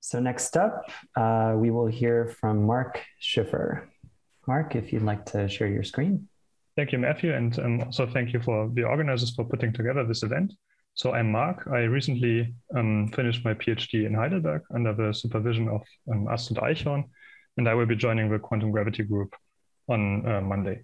So next up, we will hear from Mark Schiffer. Mark, if you'd like to share your screen. Thank you, Matthew, and also thank you for the organizers for putting together this event. So I'm Mark. I recently finished my PhD in Heidelberg under the supervision of Astrid Eichhorn, and I will be joining the quantum gravity group on Monday.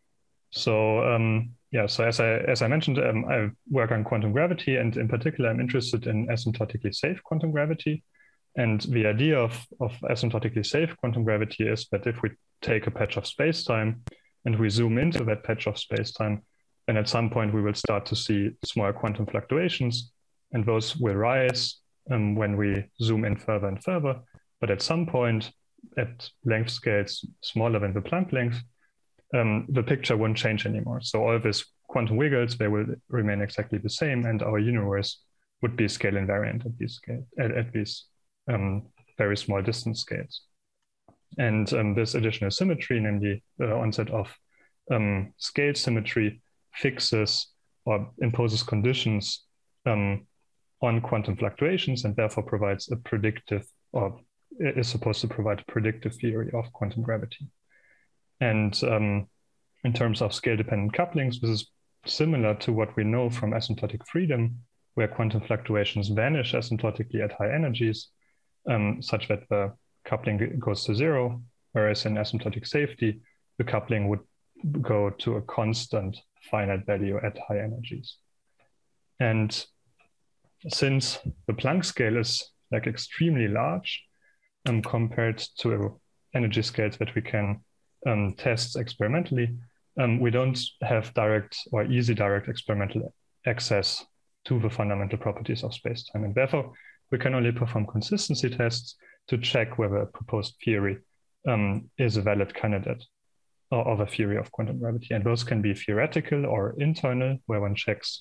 So so as I mentioned, I work on quantum gravity, and in particular, I'm interested in asymptotically safe quantum gravity. And the idea of asymptotically safe quantum gravity is that if we take a patch of space-time and we zoom into that patch of space-time, then at some point we will start to see small quantum fluctuations, and those will rise when we zoom in further and further. But at some point, at length scales smaller than the Planck length, the picture won't change anymore. So all these quantum wiggles, they will remain exactly the same, and our universe would be scale invariant at these very small distance scales. And this additional symmetry, namely the onset of scale symmetry, fixes or imposes conditions on quantum fluctuations, and therefore provides a predictive, or is supposed to provide a predictive theory of quantum gravity. And in terms of scale-dependent couplings, this is similar to what we know from asymptotic freedom, where quantum fluctuations vanish asymptotically at high energies, such that the coupling goes to zero, whereas in asymptotic safety, the coupling would go to a constant finite value at high energies. And since the Planck scale is like extremely large compared to energy scales that we can test experimentally, we don't have direct or easy direct experimental access to the fundamental properties of space-time. And therefore, we can only perform consistency tests to check whether a proposed theory is a valid candidate of a theory of quantum gravity. And those can be theoretical or internal, where one checks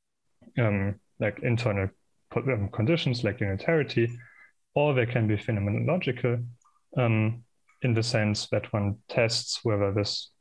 like internal conditions like unitarity, or they can be phenomenological in the sense that one tests whether this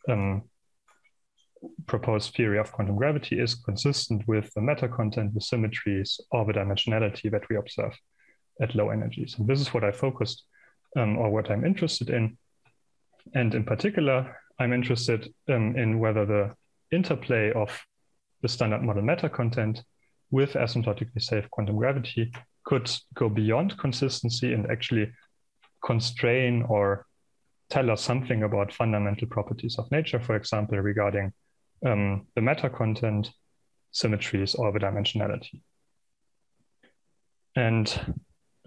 proposed theory of quantum gravity is consistent with the matter content, the symmetries, or the dimensionality that we observe at low energies. And this is what I focused or what I'm interested in. And in particular, I'm interested in whether the interplay of the standard model matter content with asymptotically safe quantum gravity could go beyond consistency and actually constrain or tell us something about fundamental properties of nature, for example, regarding the matter content, symmetries, or the dimensionality. And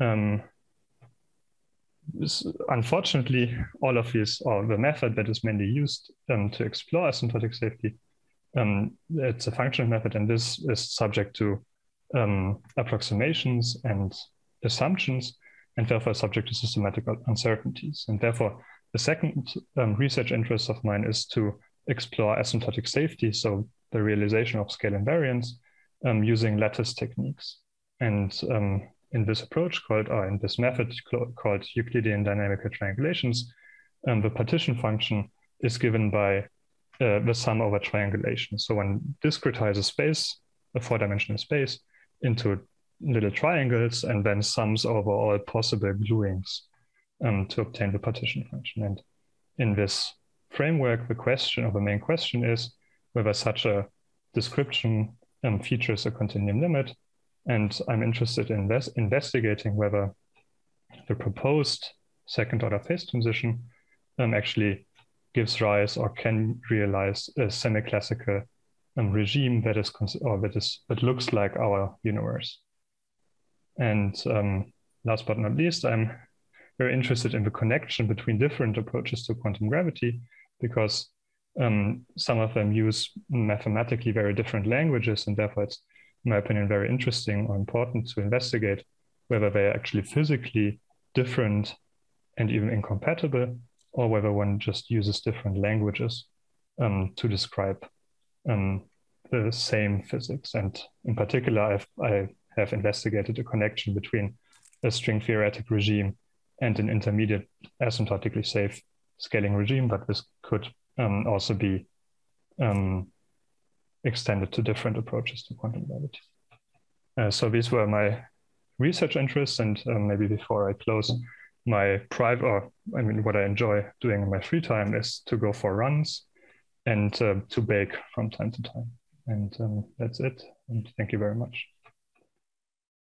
unfortunately, all of these, or the method that is mainly used to explore asymptotic safety, it's a functional method, and this is subject to approximations and assumptions, and therefore subject to systematic uncertainties. And therefore, the second research interest of mine is to explore asymptotic safety, so the realization of scale invariance using lattice techniques. And in this approach in this method called Euclidean dynamical triangulations, the partition function is given by the sum over triangulation. So one discretizes space, a four-dimensional space, into little triangles and then sums over all possible gluings to obtain the partition function. And in this framework, the main question is whether such a description features a continuum limit. And I'm interested in investigating whether the proposed second-order phase transition actually gives rise or can realize a semi-classical regime that looks like our universe. And last but not least, I'm very interested in the connection between different approaches to quantum gravity, because some of them use mathematically very different languages, and therefore it's, in my opinion, very interesting or important to investigate whether they're actually physically different and even incompatible, or whether one just uses different languages to describe the same physics. And in particular, I have investigated a connection between a string theoretic regime and an intermediate asymptotically safe scaling regime, but this could also be extended to different approaches to quantum gravity. So these were my research interests. And maybe before I close, my what I enjoy doing in my free time is to go for runs and to bake from time to time. And that's it. And thank you very much.